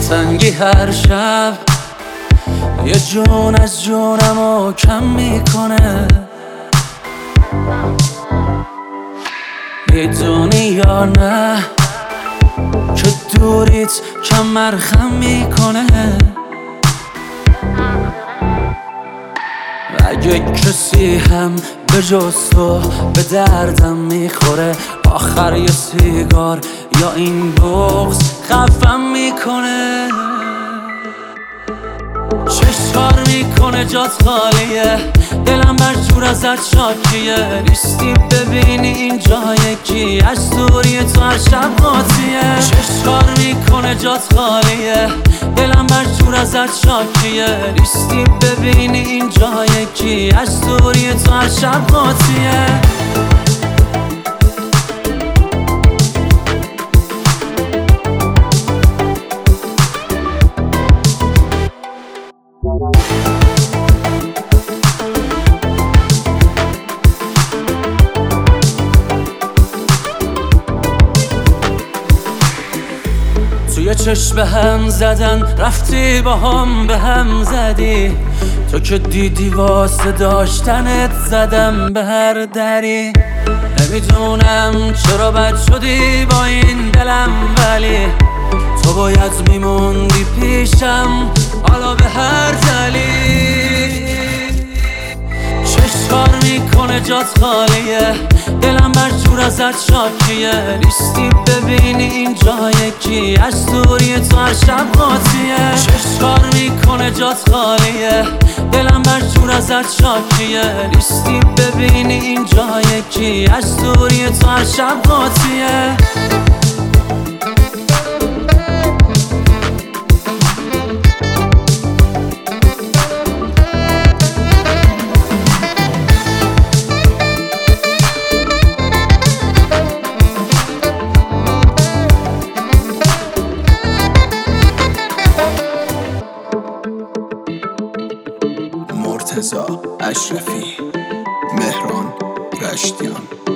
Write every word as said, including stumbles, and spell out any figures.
دلتنگی هر شب یه جون از جونمو کم میکنه. میدونی یا نه که دوریت کم مرخم میکنه. اگه کسی هم به جز تو به دردم میخوره، آخر یه سیگار یا این بغض خفم میکنه. چش کار میکنه جات خالیه، دلم بر جور ازت شاکیه. نیستی ببینی این جای کی، از دوری تو هر شب قاطیه. چش کار میکنه جات خالیه، دلم بر جور ازت شاکیه. نیستی ببینی این جای کی، از دوری تو هر شب قاطیه. توی چشم هم زدن رفتی با هم به هم زدی. تو که دیدی واسه داشتنت زدم به هر دری. نمیدونم چرا بد شدی با این دلم، ولی تو باید میموندی پیشم حالا به هر دلیل. چش کار میکنه جات خالیه، دلم بر جور ازت شاکیه. نیستی ببینی این جای کی، از دوری تو هر شب قاطیه. چش کار میکنه جات خالیه، دلم بر جور ازت شاکیه. نیستی ببینی این جای کی، از دوری تو هر شب قاطیه. مرتضی اشرفی، مهران رشتیان.